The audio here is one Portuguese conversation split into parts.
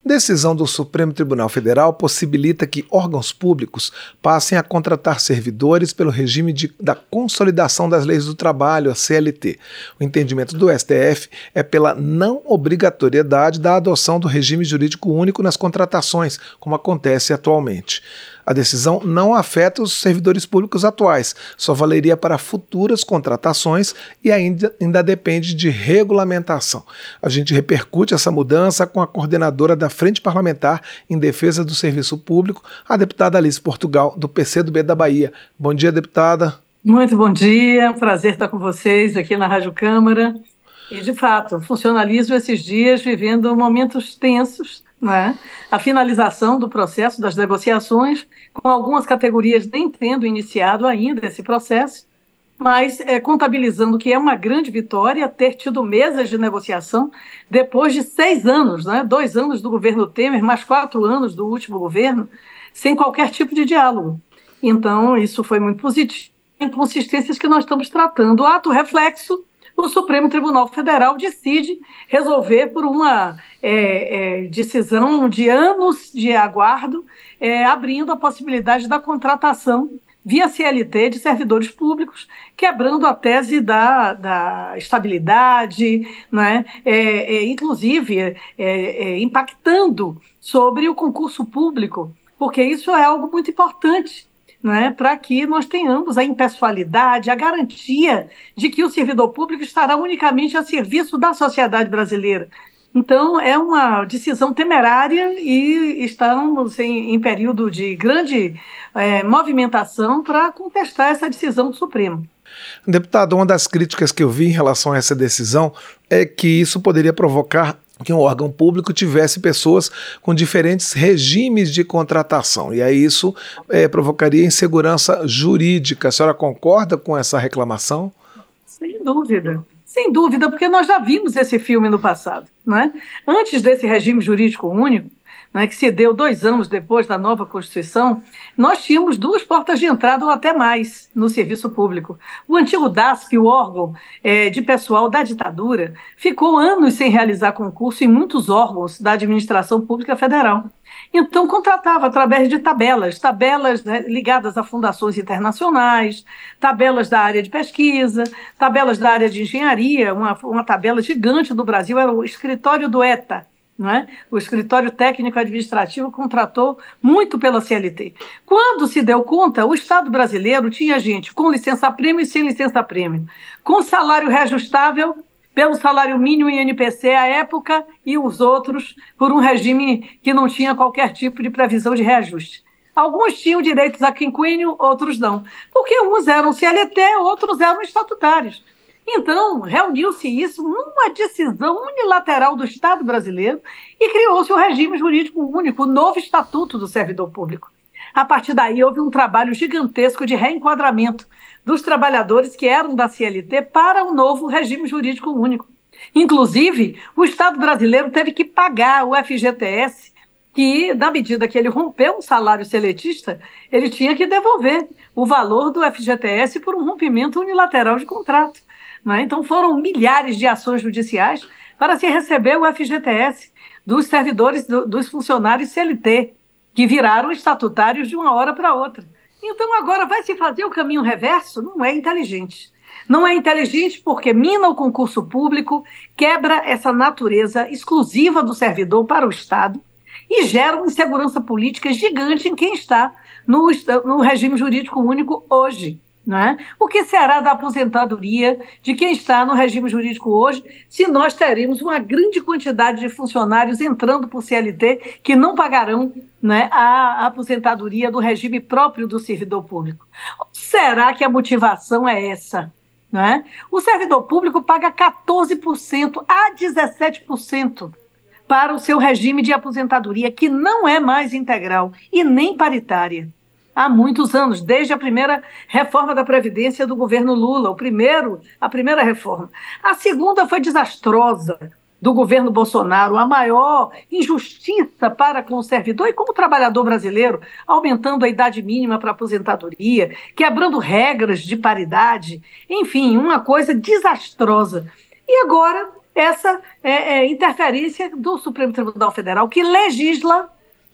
Decisão do Supremo Tribunal Federal possibilita que órgãos públicos passem a contratar servidores pelo regime da Consolidação das Leis do Trabalho, a CLT. O entendimento do STF é pela não obrigatoriedade da adoção do regime jurídico único nas contratações, como acontece atualmente. A decisão não afeta os servidores públicos atuais, só valeria para futuras contratações e ainda depende de regulamentação. A gente repercute essa mudança com a coordenadora da Frente Parlamentar em Defesa do Serviço Público, a deputada Alice Portugal, do PCdoB da Bahia. Bom dia, deputada. Muito bom dia, é um prazer estar com vocês aqui na Rádio Câmara. E, de fato, o funcionalismo esses dias vivendo momentos tensos, né? A finalização do processo das negociações, com algumas categorias nem tendo iniciado ainda esse processo, mas contabilizando que é uma grande vitória ter tido mesas de negociação depois de 6 anos, né? 2 anos do governo Temer, mais 4 anos do último governo, sem qualquer tipo de diálogo. Então, isso foi muito positivo. Inconsistências que nós estamos tratando. Ato reflexo, o Supremo Tribunal Federal decide resolver por uma decisão de anos de aguardo, abrindo a possibilidade da contratação via CLT de servidores públicos, quebrando a tese da estabilidade, né? Inclusive impactando sobre o concurso público, porque isso é algo muito importante, né, para que nós tenhamos a impessoalidade, a garantia de que o servidor público estará unicamente a serviço da sociedade brasileira. Então, é uma decisão temerária e estamos em período de grande movimentação para contestar essa decisão do Supremo. Deputado, uma das críticas que eu vi em relação a essa decisão é que isso poderia provocar que um órgão público tivesse pessoas com diferentes regimes de contratação. E aí isso provocaria insegurança jurídica. A senhora concorda com essa reclamação? Sem dúvida. Sem dúvida, porque nós já vimos esse filme no passado, né? Antes desse regime jurídico único, né, que se deu 2 anos depois da nova Constituição, nós tínhamos 2 portas de entrada ou até mais no serviço público. O antigo DASP, o órgão de pessoal da ditadura, ficou anos sem realizar concurso em muitos órgãos da administração pública federal. Então, contratava através de tabelas, né, ligadas a fundações internacionais, tabelas da área de pesquisa, tabelas da área de engenharia. Uma tabela gigante do Brasil era o escritório do ETA, não é? O Escritório Técnico Administrativo contratou muito pela CLT. Quando se deu conta, o Estado brasileiro tinha gente com licença-prêmio e sem licença-prêmio, com salário reajustável pelo salário mínimo e INPC à época e os outros por um regime que não tinha qualquer tipo de previsão de reajuste. Alguns tinham direitos a quinquênio, outros não, porque uns eram CLT, outros eram estatutários. Então, reuniu-se isso numa decisão unilateral do Estado brasileiro e criou-se o regime jurídico único, o novo Estatuto do Servidor Público. A partir daí, houve um trabalho gigantesco de reenquadramento dos trabalhadores que eram da CLT para o novo regime jurídico único. Inclusive, o Estado brasileiro teve que pagar o FGTS, que, na medida que ele rompeu um salário seletista, ele tinha que devolver o valor do FGTS por um rompimento unilateral de contrato. Então, foram milhares de ações judiciais para se receber o FGTS dos servidores, dos funcionários CLT, que viraram estatutários de uma hora para outra. Então, agora vai se fazer o caminho reverso? Não é inteligente. Não é inteligente porque mina o concurso público, quebra essa natureza exclusiva do servidor para o Estado e gera uma insegurança política gigante em quem está no regime jurídico único hoje. Né? O que será da aposentadoria de quem está no regime jurídico hoje, se nós teremos uma grande quantidade de funcionários entrando por CLT que não pagarão, né, a aposentadoria do regime próprio do servidor público? Será que a motivação é essa? Né? O servidor público paga 14% a 17% para o seu regime de aposentadoria, que não é mais integral e nem paritária. Há muitos anos, desde a primeira reforma da Previdência do governo Lula, a primeira reforma. A segunda foi desastrosa, do governo Bolsonaro, a maior injustiça para com o servidor e como trabalhador brasileiro, aumentando a idade mínima para aposentadoria, quebrando regras de paridade, enfim, uma coisa desastrosa. E agora essa interferência do Supremo Tribunal Federal, que legisla,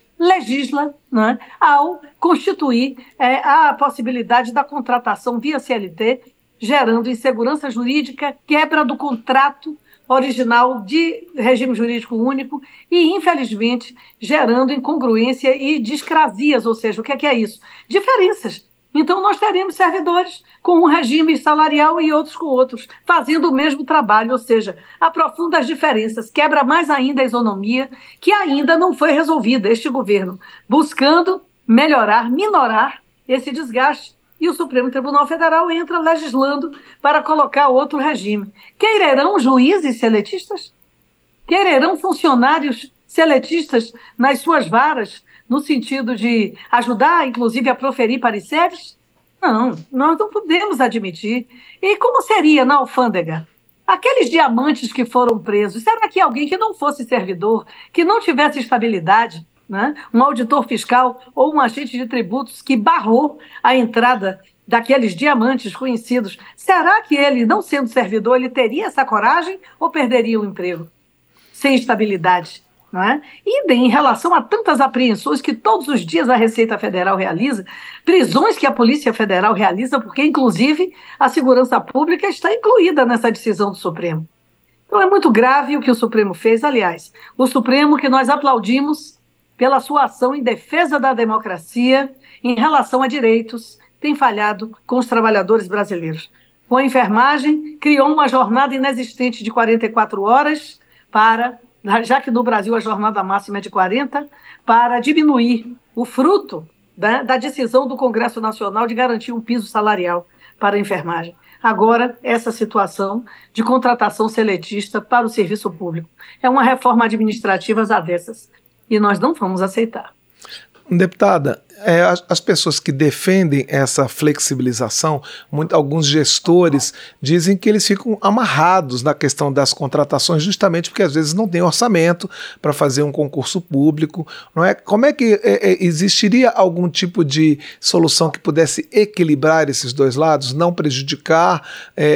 né, ao constituir a possibilidade da contratação via CLT, gerando insegurança jurídica, quebra do contrato original de regime jurídico único e, infelizmente, gerando incongruência e discrasias, ou seja, o que é isso? Diferenças. Então, nós teremos servidores com um regime salarial e outros com outros, fazendo o mesmo trabalho, ou seja, aprofunda as diferenças, quebra mais ainda a isonomia, que ainda não foi resolvida, este governo, buscando melhorar, minorar esse desgaste, e o Supremo Tribunal Federal entra legislando para colocar outro regime. Quererão juízes seletistas? Quererão funcionários seletistas nas suas varas, no sentido de ajudar, inclusive, a proferir pareceres? Não, nós não podemos admitir. E como seria na alfândega? Aqueles diamantes que foram presos, será que alguém que não fosse servidor, que não tivesse estabilidade, né? Um auditor fiscal ou um agente de tributos que barrou a entrada daqueles diamantes conhecidos, será que ele, não sendo servidor, ele teria essa coragem ou perderia o emprego? Sem estabilidade. Não é? E em relação a tantas apreensões que todos os dias a Receita Federal realiza, prisões que a Polícia Federal realiza, porque, inclusive, a segurança pública está incluída nessa decisão do Supremo. Então, é muito grave o que o Supremo fez. Aliás, o Supremo que nós aplaudimos pela sua ação em defesa da democracia, em relação a direitos, tem falhado com os trabalhadores brasileiros. Com a enfermagem, criou uma jornada inexistente de 44 horas para, já que no Brasil a jornada máxima é de 40, para diminuir o fruto da decisão do Congresso Nacional de garantir um piso salarial para a enfermagem. Agora, essa situação de contratação seletista para o serviço público. É uma reforma administrativa às avessas. E nós não vamos aceitar. Deputada, as pessoas que defendem essa flexibilização, alguns gestores dizem que eles ficam amarrados na questão das contratações justamente porque às vezes não tem orçamento para fazer um concurso público, não é? Como é que existiria algum tipo de solução que pudesse equilibrar esses dois lados, não prejudicar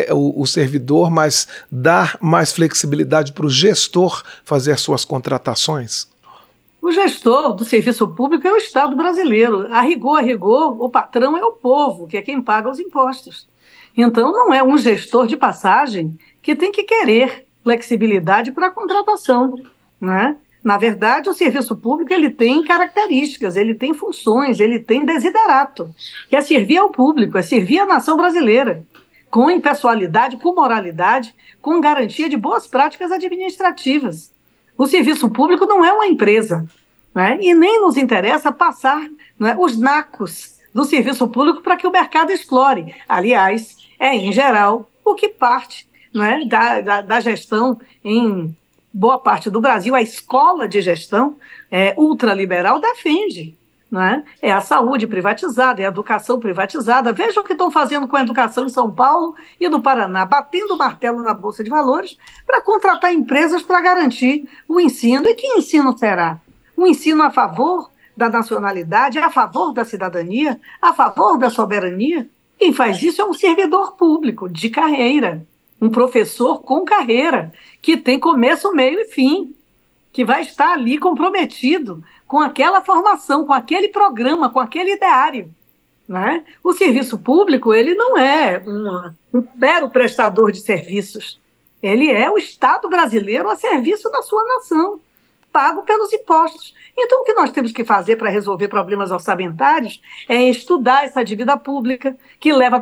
o servidor, mas dar mais flexibilidade para o gestor fazer as suas contratações? O gestor do serviço público é o Estado brasileiro. A rigor, o patrão é o povo, que é quem paga os impostos. Então, não é um gestor de passagem que tem que querer flexibilidade para a contratação, né? Na verdade, o serviço público ele tem características, ele tem funções, ele tem desiderato, que é servir ao público, é servir à nação brasileira, com impessoalidade, com moralidade, com garantia de boas práticas administrativas. O serviço público não é uma empresa, né? E nem nos interessa passar, né, os nacos do serviço público para que o mercado explore. Aliás, em geral, o que parte, né, da gestão em boa parte do Brasil, a escola de gestão ultraliberal defende. Né? É a saúde privatizada, é a educação privatizada. Veja o que estão fazendo com a educação em São Paulo e no Paraná, batendo o martelo na Bolsa de Valores para contratar empresas para garantir o ensino. E que ensino será? Um ensino a favor da nacionalidade, a favor da cidadania, a favor da soberania? Quem faz isso é um servidor público de carreira, um professor com carreira, que tem começo, meio e fim, que vai estar ali comprometido com aquela formação, com aquele programa, com aquele ideário. Né? O serviço público ele não é um mero prestador de serviços. Ele é o Estado brasileiro a serviço da sua nação, pago pelos impostos. Então, o que nós temos que fazer para resolver problemas orçamentários é estudar essa dívida pública, que leva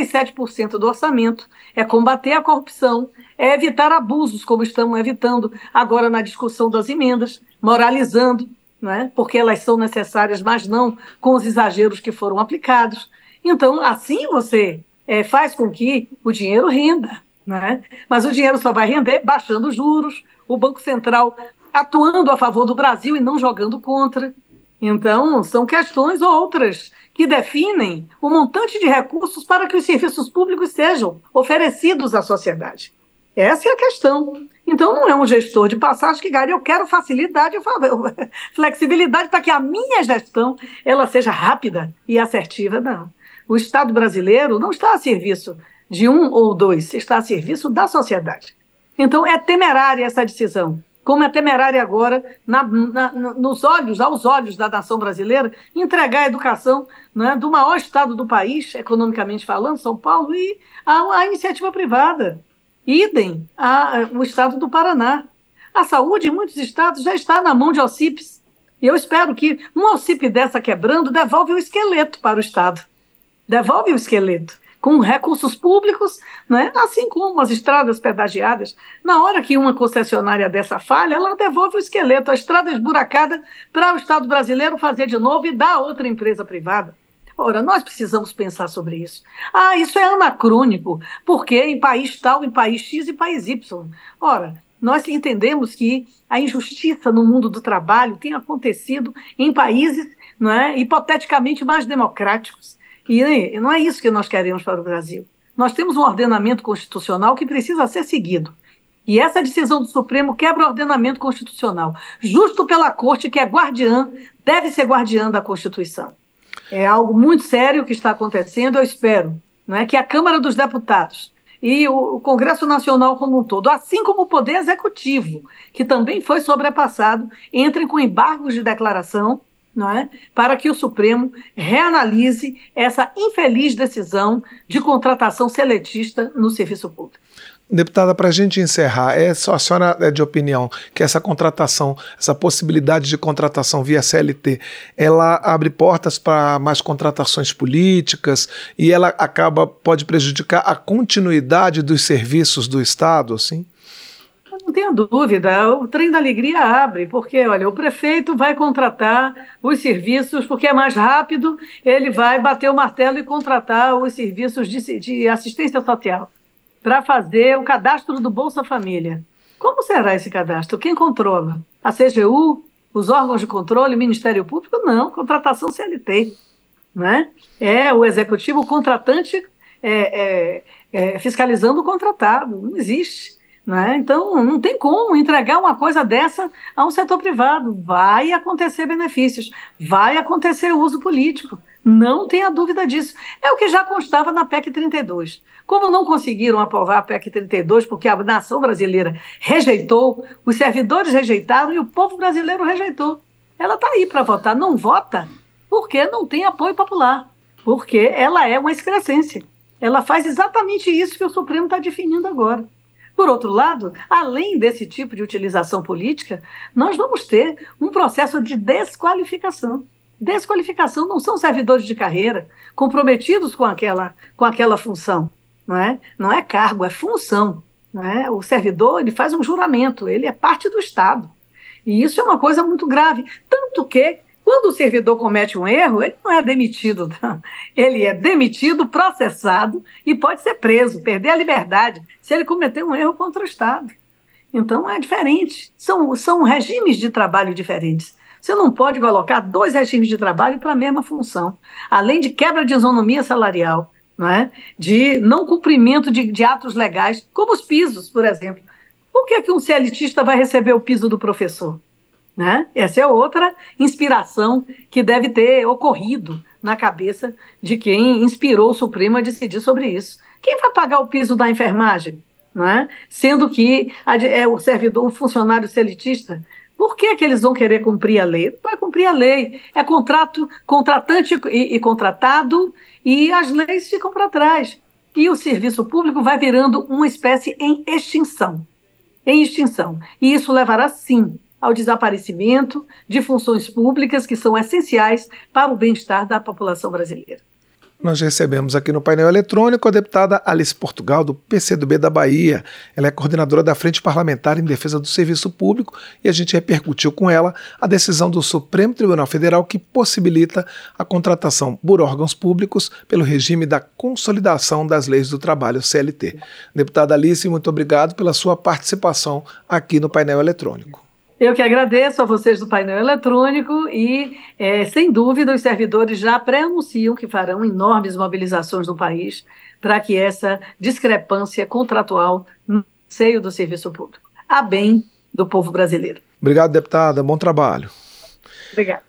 47% do orçamento, é combater a corrupção, é evitar abusos, como estamos evitando agora na discussão das emendas, moralizando, né? Porque elas são necessárias, mas não com os exageros que foram aplicados. Então, assim você faz com que o dinheiro renda. Né? Mas o dinheiro só vai render baixando os juros, o Banco Central atuando a favor do Brasil e não jogando contra. Então, são questões outras que definem o montante de recursos para que os serviços públicos sejam oferecidos à sociedade. Essa é a questão. Então, não é um gestor de passagem que garante, eu quero facilidade, flexibilidade para que a minha gestão ela seja rápida e assertiva. Não. O Estado brasileiro não está a serviço de um ou dois, está a serviço da sociedade. Então, é temerária essa decisão, como é temerária agora, aos olhos da nação brasileira, entregar a educação, né, do maior estado do país, economicamente falando, São Paulo, e a iniciativa privada. Idem o estado do Paraná. A saúde em muitos estados já está na mão de aucípies. E eu espero que uma aucípie dessa quebrando devolve o esqueleto para o Estado. Devolve o esqueleto com recursos públicos, né? Assim como as estradas pedagiadas. Na hora que uma concessionária dessa falha, ela devolve o esqueleto, a estrada esburacada, para o Estado brasileiro fazer de novo e dar a outra empresa privada. Ora, nós precisamos pensar sobre isso. Isso é anacrônico, porque em país tal, em país X e país Y. Ora, nós entendemos que a injustiça no mundo do trabalho tem acontecido em países, não é, hipoteticamente mais democráticos. E não é isso que nós queremos para o Brasil. Nós temos um ordenamento constitucional que precisa ser seguido. E essa decisão do Supremo quebra o ordenamento constitucional. Justo pela Corte, que é guardiã, deve ser guardiã da Constituição. É algo muito sério que está acontecendo. Eu espero, não é, que a Câmara dos Deputados e o Congresso Nacional como um todo, assim como o Poder Executivo, que também foi sobrepassado, entrem com embargos de declaração, não é? Para que o Supremo reanalise essa infeliz decisão de contratação seletista no serviço público. Deputada, para a gente encerrar, a senhora é de opinião que essa contratação, essa possibilidade de contratação via CLT, ela abre portas para mais contratações políticas e ela pode prejudicar a continuidade dos serviços do Estado, assim? Não tenha dúvida, o trem da alegria abre, porque, olha, o prefeito vai contratar os serviços, porque é mais rápido, ele vai bater o martelo e contratar os serviços de assistência social para fazer o cadastro do Bolsa Família. Como será esse cadastro? Quem controla? A CGU? Os órgãos de controle? O Ministério Público? Não, contratação CLT. Né? É o executivo, o contratante fiscalizando o contratado. Não existe. Né? Então, não tem como entregar uma coisa dessa a um setor privado. Vai acontecer benefícios, vai acontecer uso político. Não tenha dúvida disso. É o que já constava na PEC 32. Como não conseguiram aprovar a PEC 32 porque a nação brasileira rejeitou, os servidores rejeitaram e o povo brasileiro rejeitou. Ela está aí para votar. Não vota porque não tem apoio popular, porque ela é uma excrescência. Ela faz exatamente isso que o Supremo está definindo agora. Por outro lado, além desse tipo de utilização política, nós vamos ter um processo de desqualificação. Desqualificação não são servidores de carreira comprometidos com aquela função. Não é cargo, é função. Não é? O servidor ele faz um juramento, ele é parte do Estado. E isso é uma coisa muito grave. Tanto que, quando o servidor comete um erro, ele não é demitido, não. Ele é demitido, processado e pode ser preso, perder a liberdade, se ele cometer um erro contra o Estado. Então, é diferente. São regimes de trabalho diferentes. Você não pode colocar dois regimes de trabalho para a mesma função. Além de quebra de isonomia salarial, não é? De não cumprimento de atos legais, como os pisos, por exemplo. Por que um CLTista vai receber o piso do professor? Né? Essa é outra inspiração que deve ter ocorrido na cabeça de quem inspirou o Supremo a decidir sobre isso. Quem vai pagar o piso da enfermagem? Não é? Sendo que é o servidor, o funcionário CLTista. Por que eles vão querer cumprir a lei? Não vai cumprir a lei. É contratante e contratado, e as leis ficam para trás. E o serviço público vai virando uma espécie em extinção. Em extinção. E isso levará, sim, ao desaparecimento de funções públicas que são essenciais para o bem-estar da população brasileira. Nós recebemos aqui no painel eletrônico a deputada Alice Portugal, do PCdoB da Bahia. Ela é coordenadora da Frente Parlamentar em Defesa do Serviço Público e a gente repercutiu com ela a decisão do Supremo Tribunal Federal que possibilita a contratação por órgãos públicos pelo regime da Consolidação das Leis do Trabalho, CLT. Deputada Alice, muito obrigado pela sua participação aqui no painel eletrônico. Eu que agradeço a vocês do painel eletrônico e, sem dúvida, os servidores já pré-anunciam que farão enormes mobilizações no país para que essa discrepância contratual no seio do serviço público, a bem do povo brasileiro. Obrigado, deputada. Bom trabalho. Obrigada.